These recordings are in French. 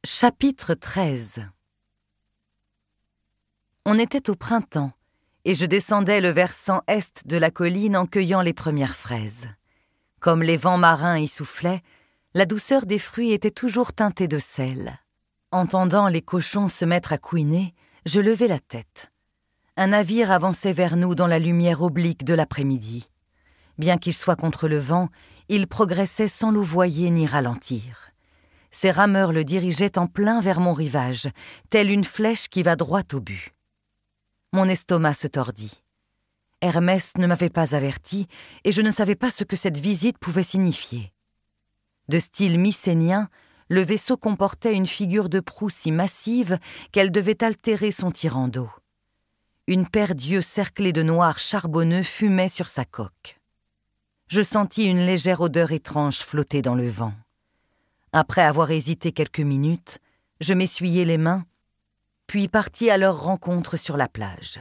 Chapitre 13. On était au printemps, et je descendais le versant est de la colline en cueillant les premières fraises. Comme les vents marins y soufflaient, la douceur des fruits était toujours teintée de sel. Entendant les cochons se mettre à couiner, je levai la tête. Un navire avançait vers nous dans la lumière oblique de l'après-midi. Bien qu'il soit contre le vent, il progressait sans louvoyer ni ralentir. Ses rameurs le dirigeaient en plein vers mon rivage, telle une flèche qui va droit au but. Mon estomac se tordit. Hermès ne m'avait pas averti, et je ne savais pas ce que cette visite pouvait signifier. De style mycénien, le vaisseau comportait une figure de proue si massive qu'elle devait altérer son tirant d'eau. Une paire d'yeux cerclés de noir charbonneux fumait sur sa coque. Je sentis une légère odeur étrange flotter dans le vent. Après avoir hésité quelques minutes, je m'essuyai les mains, puis partis à leur rencontre sur la plage.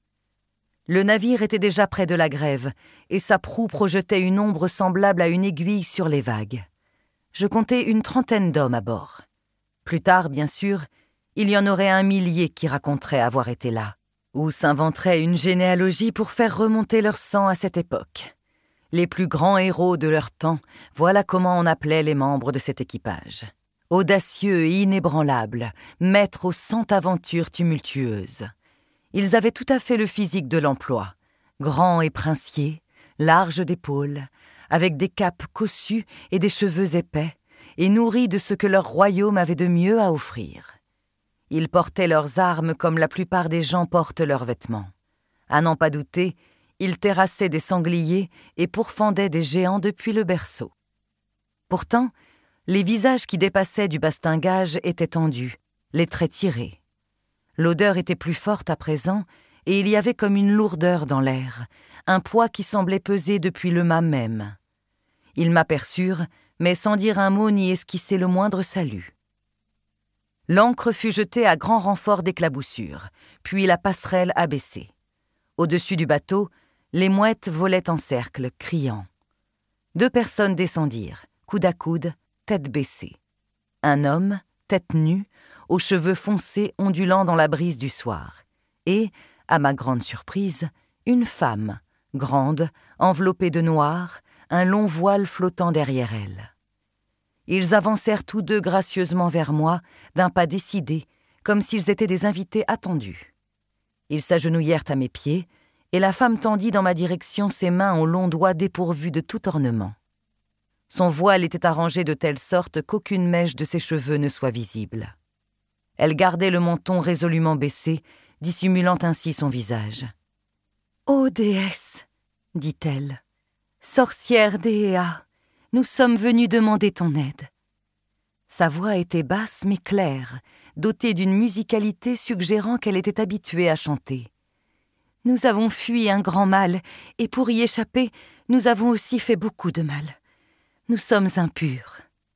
Le navire était déjà près de la grève, et sa proue projetait une ombre semblable à une aiguille sur les vagues. Je comptai une trentaine d'hommes à bord. Plus tard, bien sûr, il y en aurait 1 millier qui raconteraient avoir été là, ou s'inventeraient une généalogie pour faire remonter leur sang à cette époque. Les plus grands héros de leur temps, voilà comment on appelait les membres de cet équipage. Audacieux et inébranlables, maîtres aux 100 aventures tumultueuses. Ils avaient tout à fait le physique de l'emploi, grands et princiers, larges d'épaules, avec des capes cossues et des cheveux épais, et nourris de ce que leur royaume avait de mieux à offrir. Ils portaient leurs armes comme la plupart des gens portent leurs vêtements. À n'en pas douter, ils terrassaient des sangliers et pourfendaient des géants depuis le berceau. Pourtant, les visages qui dépassaient du bastingage étaient tendus, les traits tirés. L'odeur était plus forte à présent, et il y avait comme une lourdeur dans l'air, un poids qui semblait peser depuis le mât même. Ils m'aperçurent, mais sans dire un mot ni esquisser le moindre salut. L'ancre fut jetée à grand renfort d'éclaboussures, puis la passerelle abaissée. Au-dessus du bateau, les mouettes volaient en cercle, criant. 2 personnes descendirent, coude à coude, tête baissée. Un homme, tête nue, aux cheveux foncés ondulant dans la brise du soir. Et, à ma grande surprise, une femme, grande, enveloppée de noir, un long voile flottant derrière elle. Ils avancèrent tous 2 gracieusement vers moi, d'un pas décidé, comme s'ils étaient des invités attendus. Ils s'agenouillèrent à mes pieds, et la femme tendit dans ma direction ses mains aux longs doigts dépourvus de tout ornement. Son voile était arrangé de telle sorte qu'aucune mèche de ses cheveux ne soit visible. Elle gardait le menton résolument baissé, dissimulant ainsi son visage. « Ô déesse, dit-elle, sorcière d'Éa, nous sommes venus demander ton aide. » Sa voix était basse mais claire, dotée d'une musicalité suggérant qu'elle était habituée à chanter. Nous avons fui un grand mal, et pour y échapper, nous avons aussi fait beaucoup de mal. Nous sommes impurs.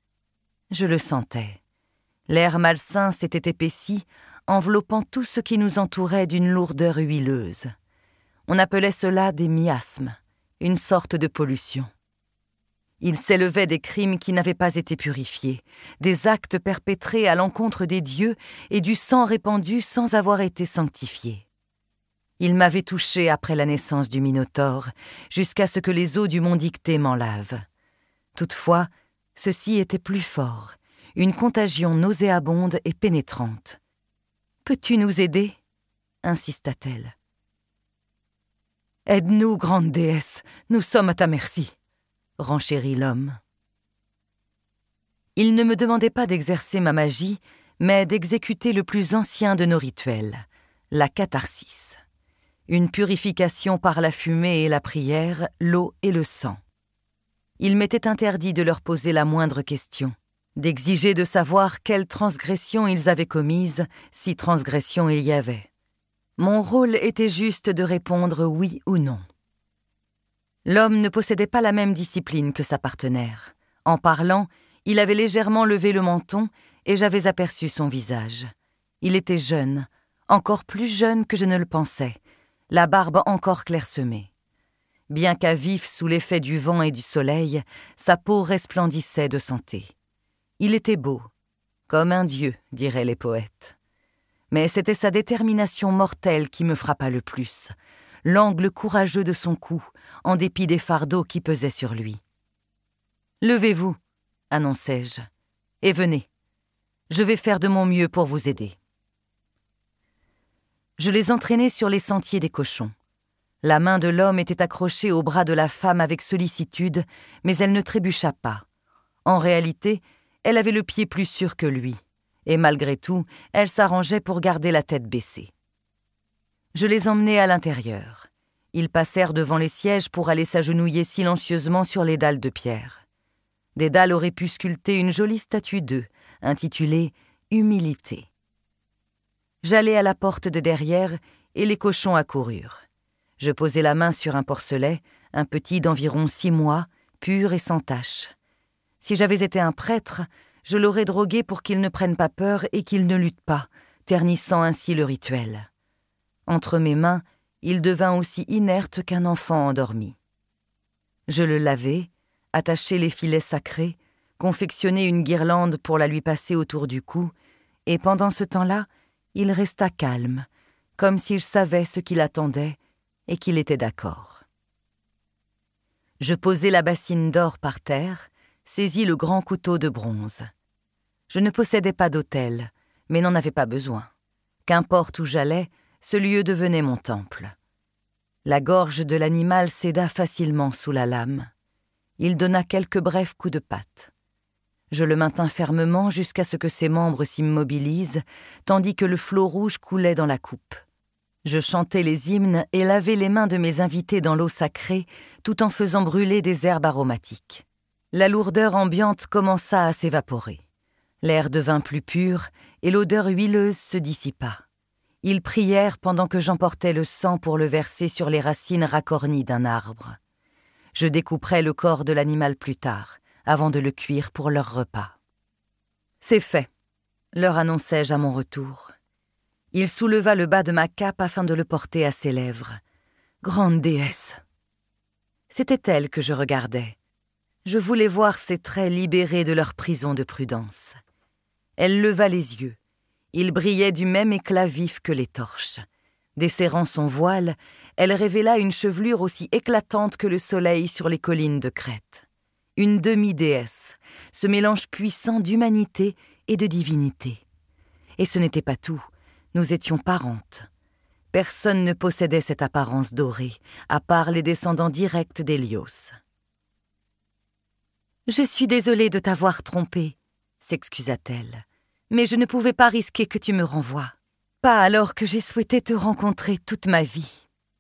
Je le sentais. L'air malsain s'était épaissi, enveloppant tout ce qui nous entourait d'une lourdeur huileuse. On appelait cela des miasmes, une sorte de pollution. Il s'élevait des crimes qui n'avaient pas été purifiés, des actes perpétrés à l'encontre des dieux et du sang répandu sans avoir été sanctifié. Il m'avait touché après la naissance du Minotaure, jusqu'à ce que les eaux du mont Dictée m'en lavent. Toutefois, ceci était plus fort, une contagion nauséabonde et pénétrante. « Peux-tu nous aider ?» insista-t-elle. « Aide-nous, grande déesse, nous sommes à ta merci », renchérit l'homme. Il ne me demandait pas d'exercer ma magie, mais d'exécuter le plus ancien de nos rituels, la catharsis. Une purification par la fumée et la prière, l'eau et le sang. Il m'était interdit de leur poser la moindre question, d'exiger de savoir quelle transgression ils avaient commise, si transgression il y avait. Mon rôle était juste de répondre oui ou non. L'homme ne possédait pas la même discipline que sa partenaire. En parlant, il avait légèrement levé le menton et j'avais aperçu son visage. Il était jeune, encore plus jeune que je ne le pensais, la barbe encore clairsemée. Bien qu'à vif sous l'effet du vent et du soleil, sa peau resplendissait de santé. Il était beau, Comme un dieu, diraient les poètes. Mais c'était sa détermination mortelle qui me frappa le plus, l'angle courageux de son cou, en dépit des fardeaux qui pesaient sur lui. « Levez-vous, annonçai-je, et venez. Je vais faire de mon mieux pour vous aider. » Je les entraînai sur les sentiers des cochons. La main de l'homme était accrochée au bras de la femme avec sollicitude, mais elle ne trébucha pas. En réalité, elle avait le pied plus sûr que lui, et malgré tout, elle s'arrangeait pour garder la tête baissée. Je les emmenai à l'intérieur. Ils passèrent devant les sièges pour aller s'agenouiller silencieusement sur les dalles de pierre. Dédale aurait pu sculpter une jolie statue d'eux, intitulée « Humilité ». J'allai à la porte de derrière et les cochons accoururent. Je posai la main sur un porcelet, un petit d'environ 6 mois, pur et sans tache. Si j'avais été un prêtre, je l'aurais drogué pour qu'il ne prenne pas peur et qu'il ne lutte pas, ternissant ainsi le rituel. Entre mes mains, il devint aussi inerte qu'un enfant endormi. Je le lavai, attachai les filets sacrés, confectionnai une guirlande pour la lui passer autour du cou, et pendant ce temps-là, il resta calme, comme s'il savait ce qu'il attendait et qu'il était d'accord. Je posai la bassine d'or par terre, saisis le grand couteau de bronze. Je ne possédais pas d'autel, mais n'en avais pas besoin. Qu'importe où j'allais, ce lieu devenait mon temple. La gorge de l'animal céda facilement sous la lame. Il donna quelques brefs coups de patte. Je le maintins fermement jusqu'à ce que ses membres s'immobilisent, tandis que le flot rouge coulait dans la coupe. Je chantai les hymnes et lavai les mains de mes invités dans l'eau sacrée, tout en faisant brûler des herbes aromatiques. La lourdeur ambiante commença à s'évaporer. L'air devint plus pur et l'odeur huileuse se dissipa. Ils prièrent pendant que j'emportais le sang pour le verser sur les racines racornies d'un arbre. Je découperai le corps de l'animal plus tard, avant de le cuire pour leur repas. « C'est fait », leur annonçai-je à mon retour. Il souleva le bas de ma cape afin de le porter à ses lèvres. Grande déesse! C'était elle que je regardais. Je voulais voir ses traits libérés de leur prison de prudence. Elle leva les yeux. Ils brillaient du même éclat vif que les torches. Desserrant son voile, elle révéla une chevelure aussi éclatante que le soleil sur les collines de Crète. Une demi-déesse, ce mélange puissant d'humanité et de divinité. Et ce n'était pas tout. Nous étions parentes. Personne ne possédait cette apparence dorée, à part les descendants directs d'Hélios. « Je suis désolée de t'avoir trompée, » s'excusa-t-elle, « mais je ne pouvais pas risquer que tu me renvoies. Pas alors que j'ai souhaité te rencontrer toute ma vie. »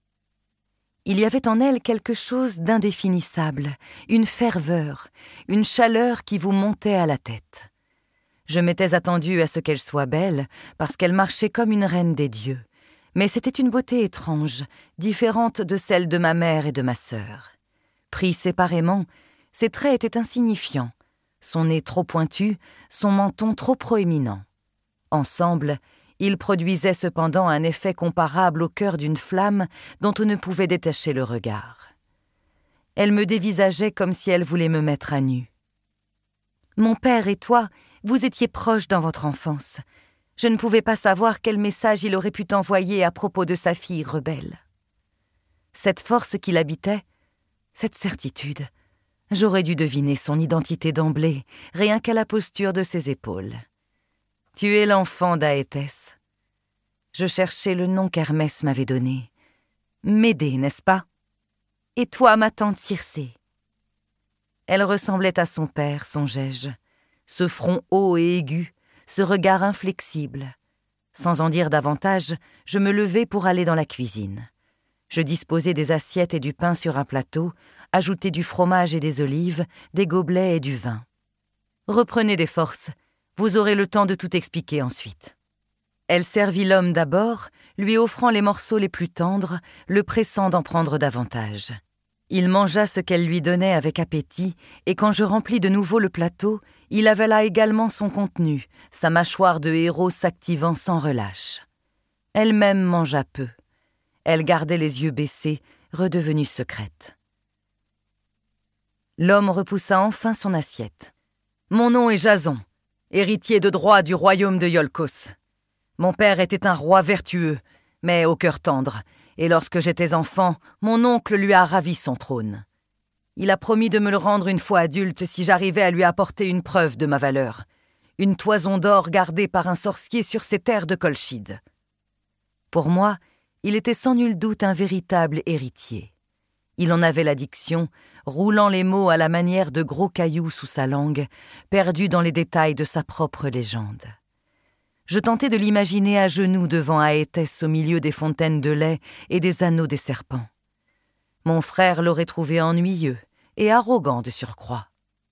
Il y avait en elle quelque chose d'indéfinissable, une ferveur, une chaleur qui vous montait à la tête. Je m'étais attendue à ce qu'elle soit belle, parce qu'elle marchait comme une reine des dieux, mais c'était une beauté étrange, différente de celle de ma mère et de ma sœur. Pris séparément, ses traits étaient insignifiants, son nez trop pointu, son menton trop proéminent. Ensemble, ils produisaient cependant un effet comparable au cœur d'une flamme dont on ne pouvait détacher le regard. Elle me dévisageait comme si elle voulait me mettre à nu. « Mon père et toi, vous étiez proches dans votre enfance. Je ne pouvais pas savoir quel message il aurait pu t'envoyer à propos de sa fille rebelle. » Cette force qui l'habitait, cette certitude, j'aurais dû deviner son identité d'emblée, rien qu'à la posture de ses épaules. « Tu es l'enfant d'Aétès. » Je cherchais le nom qu'Hermès m'avait donné. « Médée, n'est-ce pas? Et toi, ma tante Circé. » Elle ressemblait à son père, songeai-je. Ce front haut et aigu, ce regard inflexible. Sans en dire davantage, je me levai pour aller dans la cuisine. Je disposai des assiettes et du pain sur un plateau, ajoutai du fromage et des olives, des gobelets et du vin. « Reprenez des forces, vous aurez le temps de tout expliquer ensuite. » Elle servit l'homme d'abord, lui offrant les morceaux les plus tendres, le pressant d'en prendre davantage. Il mangea ce qu'elle lui donnait avec appétit, et quand je remplis de nouveau le plateau, il avala également son contenu, sa mâchoire de héros s'activant sans relâche. Elle-même mangea peu. Elle gardait les yeux baissés, redevenue secrète. L'homme repoussa enfin son assiette. « Mon nom est Jason. héritier de droit du royaume de Iolcos. Mon père était un roi vertueux, mais au cœur tendre, et lorsque j'étais enfant, mon oncle lui a ravi son trône. Il a promis de me le rendre une fois adulte si j'arrivais à lui apporter une preuve de ma valeur, une toison d'or gardée par un sorcier sur ces terres de Colchide. Pour moi, il était sans nul doute un véritable héritier. Il en avait la diction, roulant les mots à la manière de gros cailloux sous sa langue, perdus dans les détails de sa propre légende. Je tentais de l'imaginer à genoux devant Aétès au milieu des fontaines de lait et des anneaux des serpents. Mon frère l'aurait trouvé ennuyeux et arrogant de surcroît.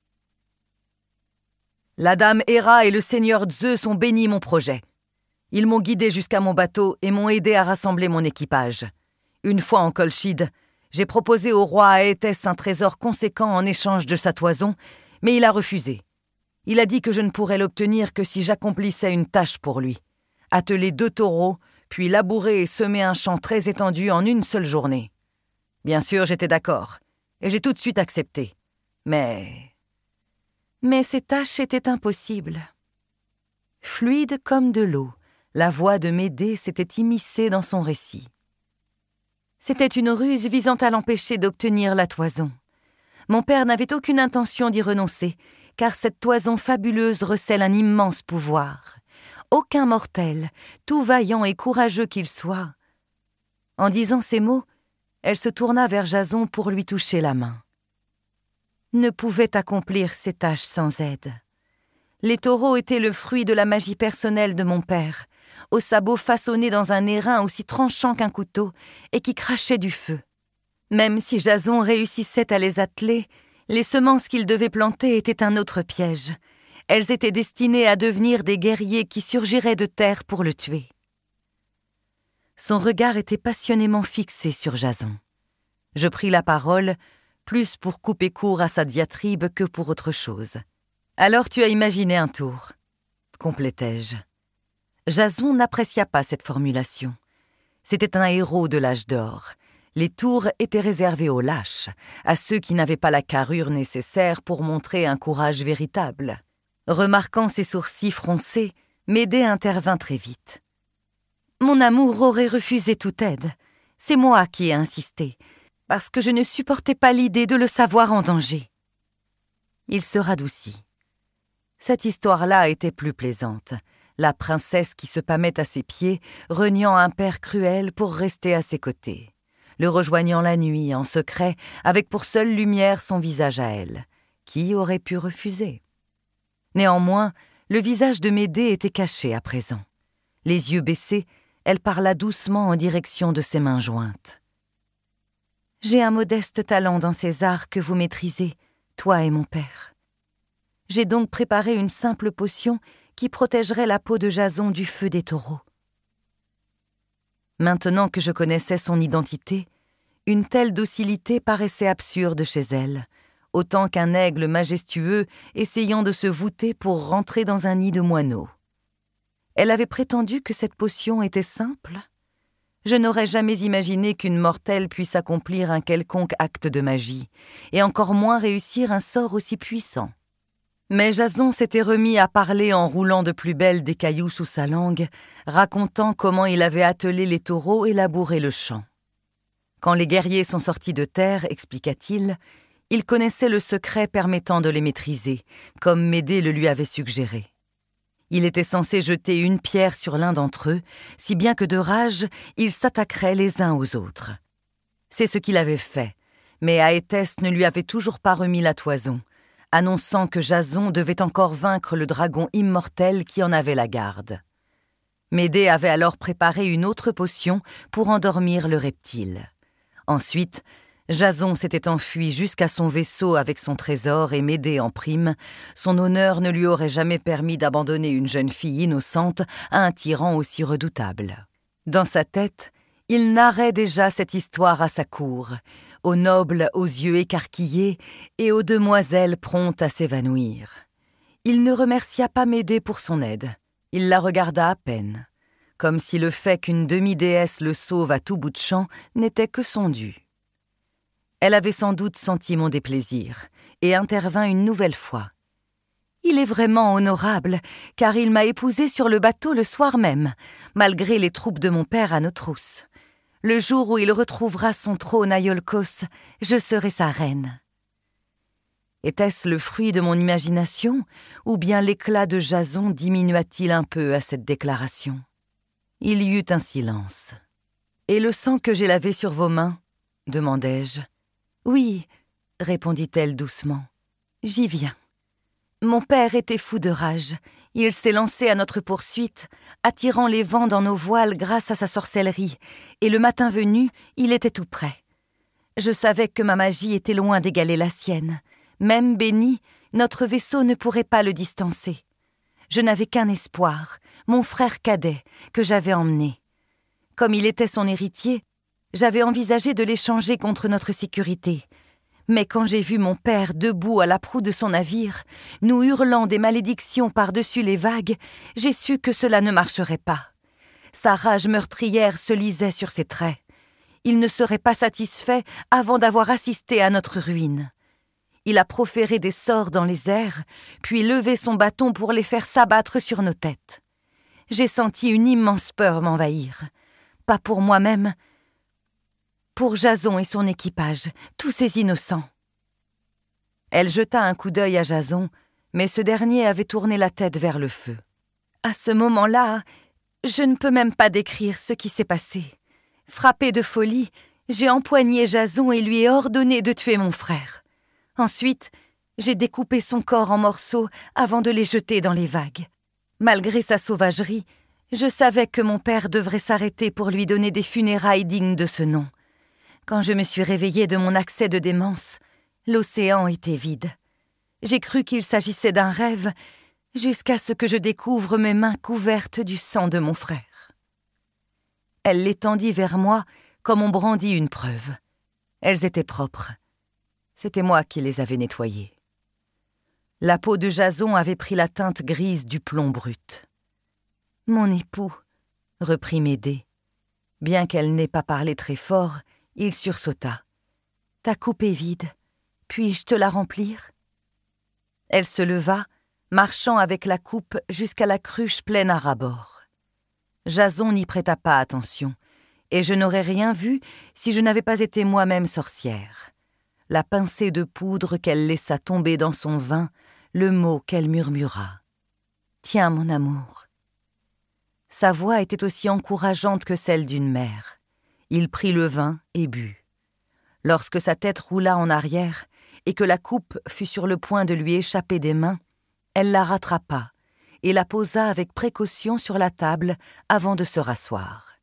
La dame Héra et le seigneur Zeus ont béni mon projet. Ils m'ont guidé jusqu'à mon bateau et m'ont aidé à rassembler mon équipage. Une fois en Colchide, j'ai proposé au roi Aétès un trésor conséquent en échange de sa toison, mais il a refusé. Il a dit que je ne pourrais l'obtenir que si j'accomplissais une tâche pour lui. Atteler 2 taureaux, puis labourer et semer un champ très étendu en une seule journée. Bien sûr, j'étais d'accord, et j'ai tout de suite accepté. Mais ces tâches étaient impossibles. Fluide comme de l'eau, la voix de Médée s'était immiscée dans son récit. C'était une ruse visant à l'empêcher d'obtenir la toison. Mon père n'avait aucune intention d'y renoncer, car cette toison fabuleuse recèle un immense pouvoir. Aucun mortel, tout vaillant et courageux qu'il soit. En disant ces mots, elle se tourna vers Jason pour lui toucher la main. Ne pouvait accomplir ses tâches sans aide. Les taureaux étaient le fruit de la magie personnelle de mon père, aux sabots façonnés dans un airain aussi tranchant qu'un couteau et qui crachait du feu. Même si Jason réussissait à les atteler, les semences qu'il devait planter étaient un autre piège. Elles étaient destinées à devenir des guerriers qui surgiraient de terre pour le tuer. Son regard était passionnément fixé sur Jason. Je pris la parole, plus pour couper court à sa diatribe que pour autre chose. « Alors tu as imaginé un tour », complétai-je. Jason n'apprécia pas cette formulation. C'était un héros de l'âge d'or. Les tours étaient réservés aux lâches, à ceux qui n'avaient pas la carrure nécessaire pour montrer un courage véritable. Remarquant ses sourcils froncés, Médée intervint très vite. « Mon amour aurait refusé toute aide. C'est moi qui ai insisté, parce que je ne supportais pas l'idée de le savoir en danger. » Il se radoucit. Cette histoire-là était plus plaisante. La princesse qui se pâmait à ses pieds, reniant un père cruel pour rester à ses côtés, le rejoignant la nuit en secret, avec pour seule lumière son visage à elle. Qui aurait pu refuser? Néanmoins, le visage de Médée était caché à présent. Les yeux baissés, elle parla doucement en direction de ses mains jointes. « J'ai un modeste talent dans ces arts que vous maîtrisez, toi et mon père. J'ai donc préparé une simple potion qui protégerait la peau de Jason du feu des taureaux. » Maintenant que je connaissais son identité, une telle docilité paraissait absurde chez elle, autant qu'un aigle majestueux essayant de se voûter pour rentrer dans un nid de moineaux. Elle avait prétendu que cette potion était simple. Je n'aurais jamais imaginé qu'une mortelle puisse accomplir un quelconque acte de magie, et encore moins réussir un sort aussi puissant. Mais Jason s'était remis à parler en roulant de plus belle des cailloux sous sa langue, racontant comment il avait attelé les taureaux et labouré le champ. Quand les guerriers sont sortis de terre, expliqua-t-il, il connaissait le secret permettant de les maîtriser, comme Médée le lui avait suggéré. Il était censé jeter une pierre sur l'un d'entre eux, si bien que de rage, ils s'attaqueraient les uns aux autres. C'est ce qu'il avait fait, mais Aétès ne lui avait toujours pas remis la toison, annonçant que Jason devait encore vaincre le dragon immortel qui en avait la garde. Médée avait alors préparé une autre potion pour endormir le reptile. Ensuite, Jason s'était enfui jusqu'à son vaisseau avec son trésor et Médée en prime. Son honneur ne lui aurait jamais permis d'abandonner une jeune fille innocente à un tyran aussi redoutable. Dans sa tête, il narrait déjà cette histoire à sa cour, aux nobles aux yeux écarquillés et aux demoiselles promptes à s'évanouir. Il ne remercia pas Médée pour son aide. Il la regarda à peine, comme si le fait qu'une demi-déesse le sauve à tout bout de champ n'était que son dû. Elle avait sans doute senti mon déplaisir et intervint une nouvelle fois. Il est vraiment honorable, car il m'a épousée sur le bateau le soir même, malgré les troupes de mon père à nos trousses. Le jour où il retrouvera son trône à Iolcos, je serai sa reine. » Était-ce le fruit de mon imagination, ou bien l'éclat de Jason diminua-t-il un peu à cette déclaration? Il y eut un silence. « Et le sang que j'ai lavé sur vos mains ?» demandai-je. « Oui, » répondit-elle doucement. « J'y viens. Mon père était fou de rage. Il s'est lancé à notre poursuite, attirant les vents dans nos voiles grâce à sa sorcellerie, et le matin venu, il était tout prêt. Je savais que ma magie était loin d'égaler la sienne. Même béni, notre vaisseau ne pourrait pas le distancer. Je n'avais qu'un espoir, mon frère cadet, que j'avais emmené. Comme il était son héritier, j'avais envisagé de l'échanger contre notre sécurité. Mais quand j'ai vu mon père debout à la proue de son navire, nous hurlant des malédictions par-dessus les vagues, j'ai su que cela ne marcherait pas. Sa rage meurtrière se lisait sur ses traits. Il ne serait pas satisfait avant d'avoir assisté à notre ruine. Il a proféré des sorts dans les airs, puis levé son bâton pour les faire s'abattre sur nos têtes. J'ai senti une immense peur m'envahir. Pas pour moi-même, pour Jason et son équipage, tous ces innocents. Elle jeta un coup d'œil à Jason, mais ce dernier avait tourné la tête vers le feu. À ce moment-là, je ne peux même pas décrire ce qui s'est passé. Frappée de folie, j'ai empoigné Jason et lui ai ordonné de tuer mon frère. Ensuite, j'ai découpé son corps en morceaux avant de les jeter dans les vagues. Malgré sa sauvagerie, je savais que mon père devrait s'arrêter pour lui donner des funérailles dignes de ce nom. Quand je me suis réveillée de mon accès de démence, l'océan était vide. J'ai cru qu'il s'agissait d'un rêve, jusqu'à ce que je découvre mes mains couvertes du sang de mon frère. Elle l'étendit vers moi comme on brandit une preuve. Elles étaient propres. C'était moi qui les avais nettoyées. La peau de Jason avait pris la teinte grise du plomb brut. « Mon époux, » reprit Médée. Bien qu'elle n'ait pas parlé très fort, il sursauta. « Ta coupe est vide. Puis-je te la remplir ?» Elle se leva, marchant avec la coupe jusqu'à la cruche pleine à ras-bord. Jason n'y prêta pas attention, et je n'aurais rien vu si je n'avais pas été moi-même sorcière. La pincée de poudre qu'elle laissa tomber dans son vin, le mot qu'elle murmura. « Tiens, mon amour. » Sa voix était aussi encourageante que celle d'une mère. Il prit le vin et but. Lorsque sa tête roula en arrière et que la coupe fut sur le point de lui échapper des mains, elle la rattrapa et la posa avec précaution sur la table avant de se rasseoir.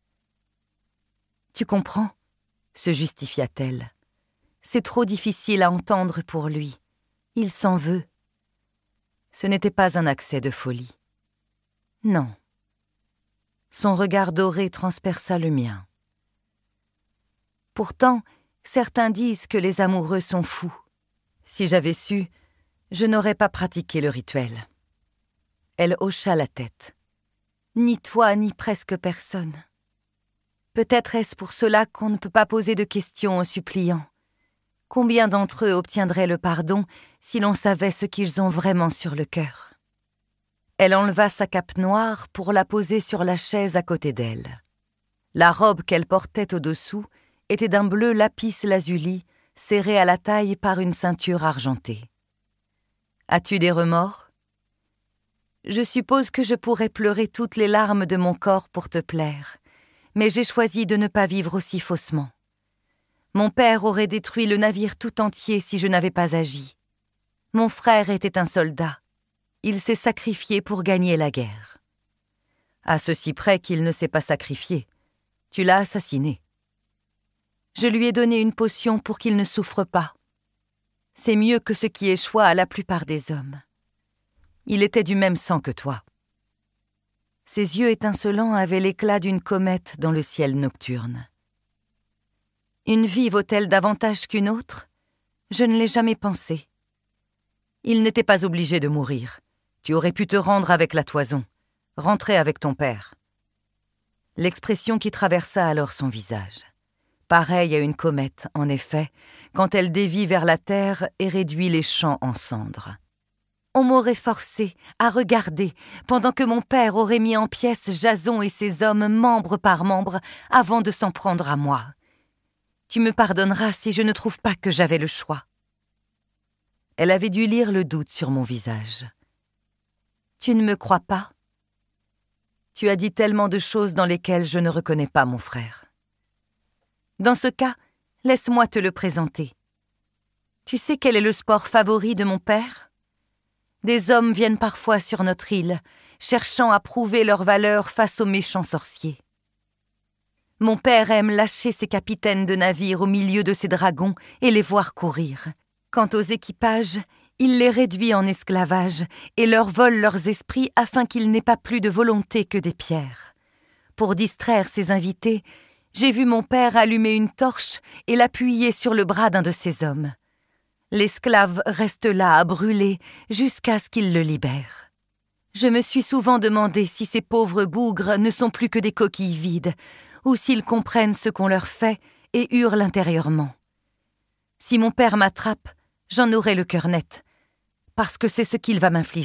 « Tu comprends ?» se justifia-t-elle. « C'est trop difficile à entendre pour lui. Il s'en veut. » Ce n'était pas un accès de folie. Non. Son regard doré transperça le mien. Pourtant, certains disent que les amoureux sont fous. Si j'avais su, je n'aurais pas pratiqué le rituel. Elle hocha la tête. Ni toi, ni presque personne. Peut-être est-ce pour cela qu'on ne peut pas poser de questions aux suppliants. Combien d'entre eux obtiendraient le pardon si l'on savait ce qu'ils ont vraiment sur le cœur? Elle enleva sa cape noire pour la poser sur la chaise à côté d'elle. La robe qu'elle portait au-dessous était d'un bleu lapis-lazuli, serré à la taille par une ceinture argentée. « As-tu des remords ? » « Je suppose que je pourrais pleurer toutes les larmes de mon corps pour te plaire, mais j'ai choisi de ne pas vivre aussi faussement. Mon père aurait détruit le navire tout entier si je n'avais pas agi. Mon frère était un soldat. Il s'est sacrifié pour gagner la guerre. À ceci près qu'il ne s'est pas sacrifié. Tu l'as assassiné. Je lui ai donné une potion pour qu'il ne souffre pas. C'est mieux que ce qui échoua à la plupart des hommes. Il était du même sang que toi. » Ses yeux étincelants avaient l'éclat d'une comète dans le ciel nocturne. « Une vie vaut-elle davantage qu'une autre ? Je ne l'ai jamais pensé. Il n'était pas obligé de mourir. Tu aurais pu te rendre avec la toison, rentrer avec ton père. » L'expression qui traversa alors son visage. Pareille à une comète, en effet, quand elle dévie vers la terre et réduit les champs en cendres. on m'aurait forcé à regarder pendant que mon père aurait mis en pièces Jason et ses hommes membre par membre avant de s'en prendre à moi. Tu me pardonneras si je ne trouve pas que j'avais le choix. » Elle avait dû lire le doute sur mon visage. « Tu ne me crois pas ? Tu as dit tellement de choses dans lesquelles je ne reconnais pas mon frère. Dans ce cas, laisse-moi te le présenter. Tu sais quel est le sport favori de mon père ? Des hommes viennent parfois sur notre île, cherchant à prouver leur valeur face aux méchants sorciers. Mon père aime lâcher ses capitaines de navires au milieu de ses dragons et les voir courir. Quant aux équipages, il les réduit en esclavage et leur vole leurs esprits afin qu'ils n'aient pas plus de volonté que des pierres. Pour distraire ses invités, j'ai vu mon père allumer une torche et l'appuyer sur le bras d'un de ses hommes. L'esclave reste là à brûler jusqu'à ce qu'il le libère. Je me suis souvent demandé si ces pauvres bougres ne sont plus que des coquilles vides, ou s'ils comprennent ce qu'on leur fait et hurlent intérieurement. Si mon père m'attrape, j'en aurai le cœur net, parce que c'est ce qu'il va m'infliger. »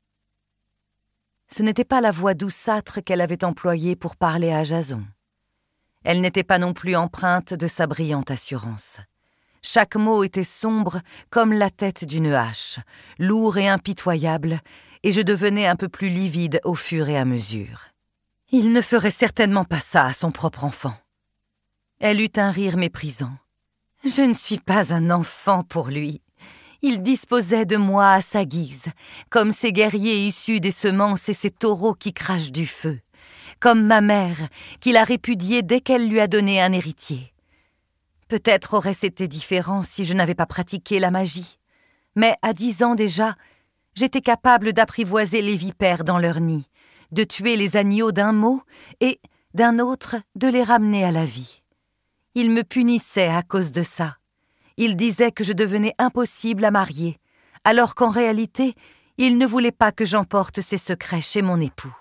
Ce n'était pas la voix douceâtre qu'elle avait employée pour parler à Jason. Elle n'était pas non plus empreinte de sa brillante assurance. Chaque mot était sombre comme la tête d'une hache, lourd et impitoyable, et je devenais un peu plus livide au fur et à mesure. Il ne ferait certainement pas ça à son propre enfant. Elle eut un rire méprisant. Je ne suis pas un enfant pour lui. Il disposait de moi à sa guise, comme ces guerriers issus des semences et ces taureaux qui crachent du feu, comme ma mère, qu'il a répudiée dès qu'elle lui a donné un héritier. Peut-être aurait-ce été différent si je n'avais pas pratiqué la magie, mais à 10 ans déjà, j'étais capable d'apprivoiser les vipères dans leur nid, de tuer les agneaux d'un mot et, d'un autre, de les ramener à la vie. Il me punissait à cause de ça. Il disait que je devenais impossible à marier, alors qu'en réalité, il ne voulait pas que j'emporte ses secrets chez mon époux.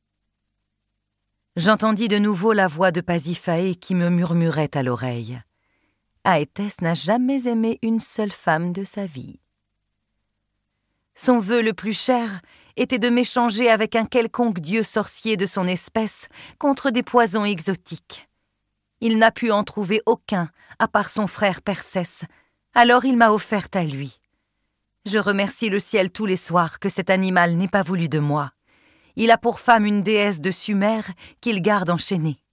J'entendis de nouveau la voix de Pasiphae qui me murmurait à l'oreille. Aétès n'a jamais aimé une seule femme de sa vie. Son vœu le plus cher était de m'échanger avec un quelconque dieu sorcier de son espèce contre des poisons exotiques. Il n'a pu en trouver aucun, à part son frère Persès, alors il m'a offerte à lui. Je remercie le ciel tous les soirs que cet animal n'ait pas voulu de moi. Il a pour femme une déesse de Sumer qu'il garde enchaînée.